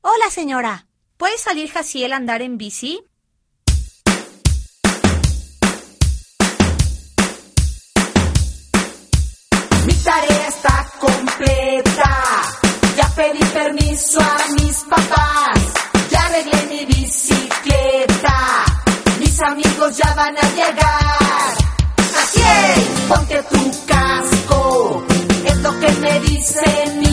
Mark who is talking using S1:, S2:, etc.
S1: Hola, señora. ¿Puede salir Jaciel a andar en bici?
S2: Mi tarea está completa. Ya pedí permiso a mis papás. Ya arreglé mi bicicleta. Mis amigos ya van a llegar. Jaciel, ponte tu casco. Es lo que me dice mi